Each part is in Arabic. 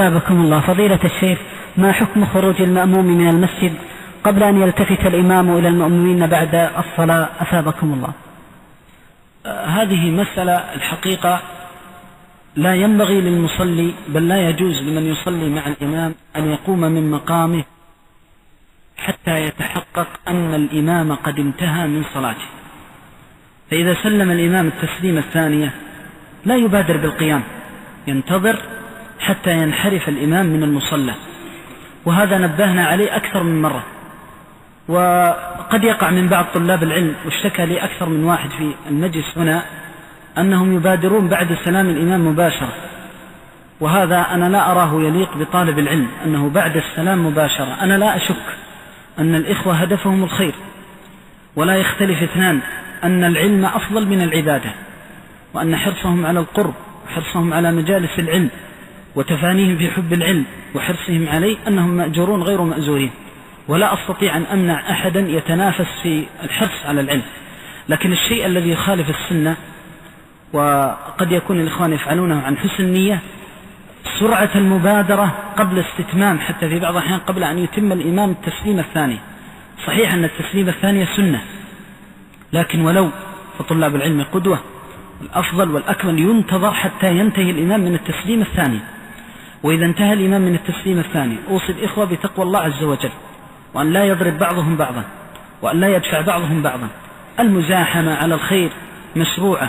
أثابكم الله. فضيلة الشيخ، ما حكم خروج المأموم من المسجد قبل أن يلتفت الإمام إلى المؤمنين بعد الصلاة؟ أثابكم الله. هذه مسألة الحقيقة لا ينبغي للمصلي، بل لا يجوز لمن يصلي مع الإمام أن يقوم من مقامه حتى يتحقق أن الإمام قد انتهى من صلاته. فإذا سلم الإمام التسليم الثانية لا يبادر بالقيام، ينتظر حتى ينحرف الإمام من المصلى، وهذا نبهنا عليه أكثر من مرة. وقد يقع من بعض طلاب العلم، واشتكى لي أكثر من واحد في المجلس هنا، أنهم يبادرون بعد سلام الإمام مباشرة، وهذا أنا لا أراه يليق بطالب العلم أنه بعد السلام مباشرة. أنا لا أشك أن الإخوة هدفهم الخير، ولا يختلف اثنان أن العلم أفضل من العبادة، وأن حرصهم على القرب وحرصهم على مجالس العلم وتفانيهم في حب العلم وحرصهم عليه أنهم مأجورون غير مأزورين، ولا أستطيع أن أمنع أحدا يتنافس في الحرص على العلم. لكن الشيء الذي يخالف السنة، وقد يكون الإخوان يفعلونه عن حسن نية، سرعة المبادرة قبل استتمام، حتى في بعض الأحيان قبل أن يتم الإمام التسليم الثاني. صحيح أن التسليم الثانية سنة، لكن ولو فطلاب العلم قدوة، الأفضل والأكمل ينتظر حتى ينتهي الإمام من التسليم الثاني. وإذا انتهى الإمام من التسليم الثاني أوصي الإخوة بتقوى الله عز وجل، وأن لا يضرب بعضهم بعضا، وأن لا يدفع بعضهم بعضا. المزاحمة على الخير مشروعة،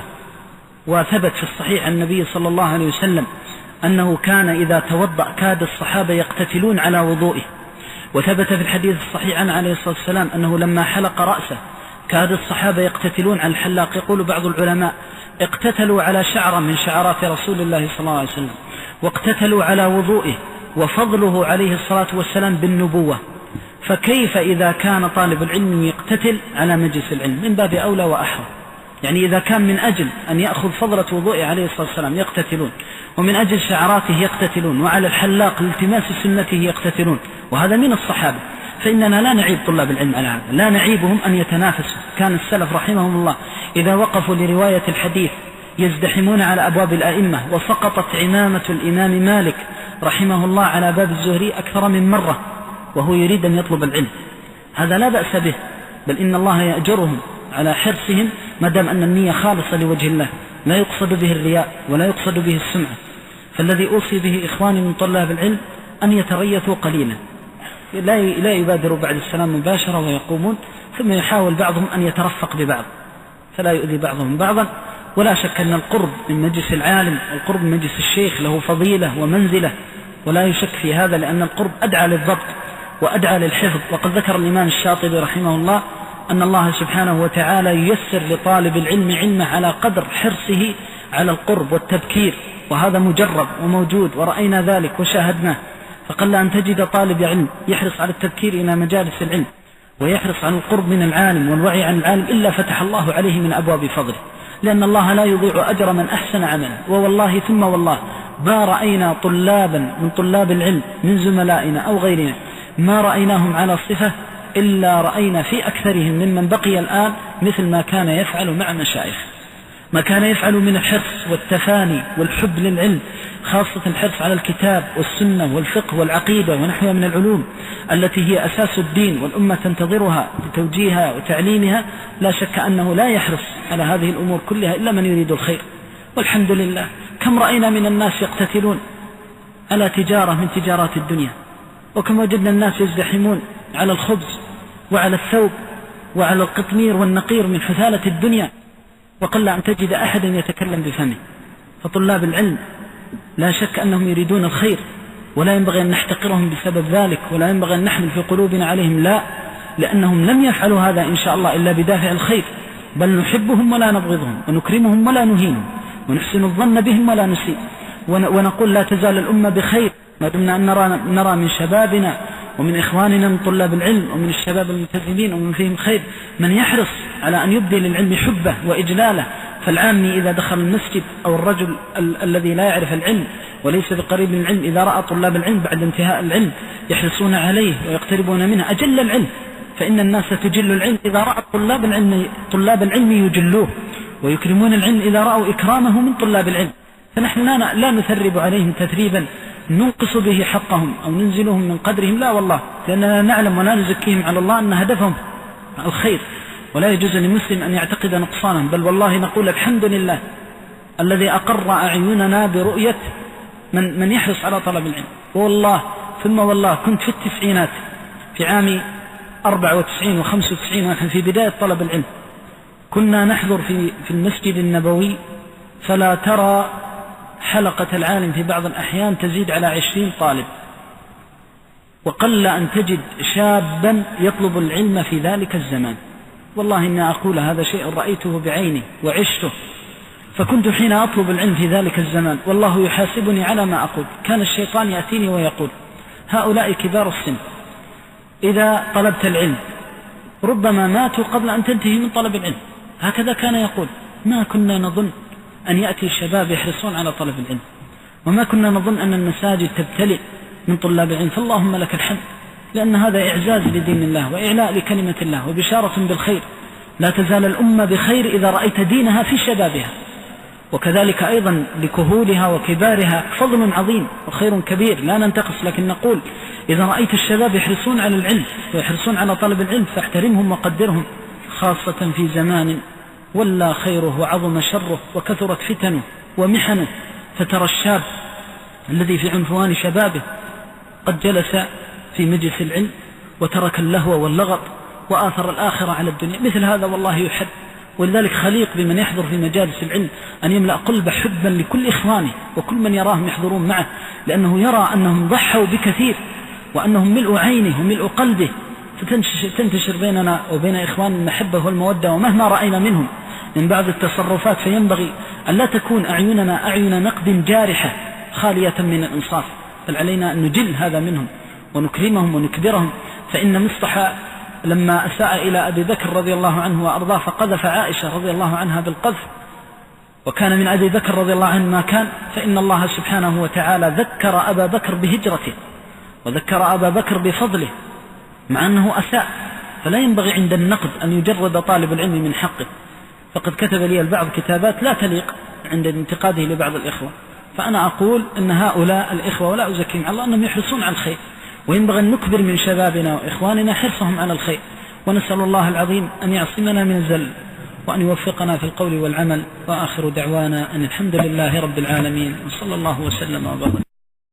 وثبت في الصحيح عن النبي صلى الله عليه وسلم أنه كان إذا توضأ كاد الصحابة يقتتلون على وضوئه. وثبت في الحديث الصحيح عنه عليه الصلاة والسلام أنه لما حلق رأسه كاد الصحابة يقتتلون على الحلاق. يقول بعض العلماء اقتتلوا على شعرة من شعرات رسول الله صلى الله عليه وسلم، واقتتلوا على وضوئه، وفضله عليه الصلاة والسلام بالنبوة. فكيف إذا كان طالب العلم يقتتل على مجلس العلم؟ من باب أولى وأحرى. يعني إذا كان من أجل أن يأخذ فضلة وضوئه عليه الصلاة والسلام يقتتلون، ومن أجل شعراته يقتتلون، وعلى الحلاق لالتماس سنته يقتتلون، وهذا من الصحابة، فإننا لا نعيب طلاب العلم على هذا، لا نعيبهم أن يتنافسوا. كان السلف رحمهم الله إذا وقفوا لرواية الحديث يزدحمون على أبواب الأئمة، وسقطت عمامة الإمام مالك رحمه الله على باب الزهري أكثر من مرة وهو يريد أن يطلب العلم. هذا لا بأس به، بل إن الله يأجرهم على حرصهم ما دام أن النية خالصة لوجه الله، لا يقصد به الرياء ولا يقصد به السمعة. فالذي أوصي به إخواني من طلاب العلم أن يتريثوا قليلا، لا يبادروا بعد السلام مباشرة ويقومون، ثم يحاول بعضهم أن يترفق ببعض فلا يؤذي بعضهم بعضا. ولا شك أن القرب من مجلس العالم والقرب من مجلس الشيخ له فضيلة ومنزلة، ولا يشك في هذا، لأن القرب أدعى للضبط وأدعى للحفظ. وقد ذكر الإمام الشاطبي رحمه الله أن الله سبحانه وتعالى ييسر لطالب العلم علمه على قدر حرصه على القرب والتبكير، وهذا مجرب وموجود ورأينا ذلك وشاهدناه. فقل أن تجد طالب علم يحرص على التبكير إلى مجالس العلم ويحرص على القرب من العالم والوعي عن العالم إلا فتح الله عليه من أبواب فضله، لأن الله لا يضيع أجر من أحسن عملا. ووالله ثم والله ما رأينا طلابا من طلاب العلم من زملائنا أو غيرنا ما رأيناهم على صفة إلا رأينا في أكثرهم ممن بقي الآن مثل ما كان يفعل مع مشايخ، ما كان يفعل من الحرص والتفاني والحب للعلم، خاصة الحرص على الكتاب والسنة والفقه والعقيدة ونحوها من العلوم التي هي أساس الدين والأمة تنتظرها بتوجيهها وتعليمها. لا شك أنه لا يحرص على هذه الأمور كلها إلا من يريد الخير. والحمد لله كم رأينا من الناس يقتتلون على تجارة من تجارات الدنيا، وكم وجدنا الناس يزدحمون على الخبز وعلى الثوب وعلى القطمير والنقير من حثالة الدنيا، وقل أن تجد أحدا يتكلم بفمه. فطلاب العلم لا شك أنهم يريدون الخير، ولا ينبغي أن نحتقرهم بسبب ذلك، ولا ينبغي أن نحمل في قلوبنا عليهم، لا، لأنهم لم يفعلوا هذا إن شاء الله إلا بدافع الخير، بل نحبهم ولا نبغضهم، ونكرمهم ولا نهينهم، ونحسن الظن بهم ولا نسيء، ونقول لا تزال الأمة بخير ما دمنا أن نرى من شبابنا ومن إخواننا من طلاب العلم ومن الشباب الملتزمين ومن فيهم خير من يحرص على أن يبدي للعلم حبه وإجلاله. فالعامي إذا دخل المسجد أو الرجل الذي لا يعرف العلم وليس بقريب من العلم إذا رأى طلاب العلم بعد انتهاء العلم يحرصون عليه ويقتربون منه أجل العلم، فإن الناس تجل العلم إذا رأى طلاب العلم يجلوه، ويكرمون العلم إذا رأوا إكرامه من طلاب العلم. فنحن لا نثرب عليهم تثريبا ننقص به حقهم أو ننزلهم من قدرهم، لا والله، لأننا نعلم ولا نزكيهم على الله أن هدفهم الخير، ولا يجوز لمسلم أن يعتقد نقصانهم، بل والله نقول الحمد لله الذي أقر أعيننا برؤية من يحرص على طلب العلم. والله ثم والله كنت في التسعينات في عام 94 و95 ونحن في بداية طلب العلم، كنا نحضر في المسجد النبوي فلا ترى حلقة العالم في بعض الأحيان تزيد على 20 طالب، وقل أن تجد شابا يطلب العلم في ذلك الزمان. والله إني أقول هذا شيء رأيته بعيني وعشته، فكنت حين أطلب العلم في ذلك الزمان والله يحاسبني على ما أقول، كان الشيطان يأتيني ويقول هؤلاء كبار السن إذا طلبت العلم ربما ماتوا قبل أن تنتهي من طلب العلم، هكذا كان يقول. ما كنا نظن أن يأتي الشباب يحرصون على طلب العلم، وما كنا نظن أن المساجد تبتلئ من طلاب العلم، فاللهم لك الحمد، لأن هذا إعزاز لدين الله وإعلاء لكلمة الله وبشارة بالخير. لا تزال الأمة بخير إذا رأيت دينها في شبابها، وكذلك أيضا لكهولها وكبارها فضل عظيم وخير كبير لا ننتقص، لكن نقول إذا رأيت الشباب يحرصون على العلم ويحرصون على طلب العلم فاحترمهم وقدرهم، خاصة في زمان ولا خيره وعظم شره وكثرت فتنه ومحنه، فترى الشاب الذي في عنفوان شبابه قد جلس في مجلس العلم وترك اللهو واللغط وآثر الآخرة على الدنيا، مثل هذا والله يحب. ولذلك خليق بمن يحضر في مجالس العلم أن يملأ قلبه حبا لكل إخوانه وكل من يراهم يحضرون معه، لأنه يرى أنهم ضحوا بكثير وأنهم ملء عينه وملء قلبه، فتنتشر بيننا وبين إخوان المحبة والمودة. ومهما رأينا منهم من بعض التصرفات فينبغي أن لا تكون أعيننا أعين نقد جارحة خالية من الإنصاف، بل علينا أن نجل هذا منهم ونكرمهم ونكبرهم. فإن مصطح لما أساء إلى أبي بكر رضي الله عنه وأرضاه فقذف عائشة رضي الله عنها بالقذف، وكان من أبي بكر رضي الله عنه ما كان، فإن الله سبحانه وتعالى ذكر أبا بكر بهجرته وذكر أبا بكر بفضله مع أنه أساء، فلا ينبغي عند النقد أن يجرد طالب العلم من حقه. فقد كتب لي البعض كتابات لا تليق عند انتقاده لبعض الإخوة، فأنا أقول أن هؤلاء الإخوة ولا أزكيهم على الله أنهم يحرصون على الخير، وينبغي أن نكبر من شبابنا وإخواننا حرصهم على الخير، ونسأل الله العظيم أن يعصمنا من الزل وأن يوفقنا في القول والعمل. وآخر دعوانا أن الحمد لله رب العالمين، وصلى الله وسلم وبارك.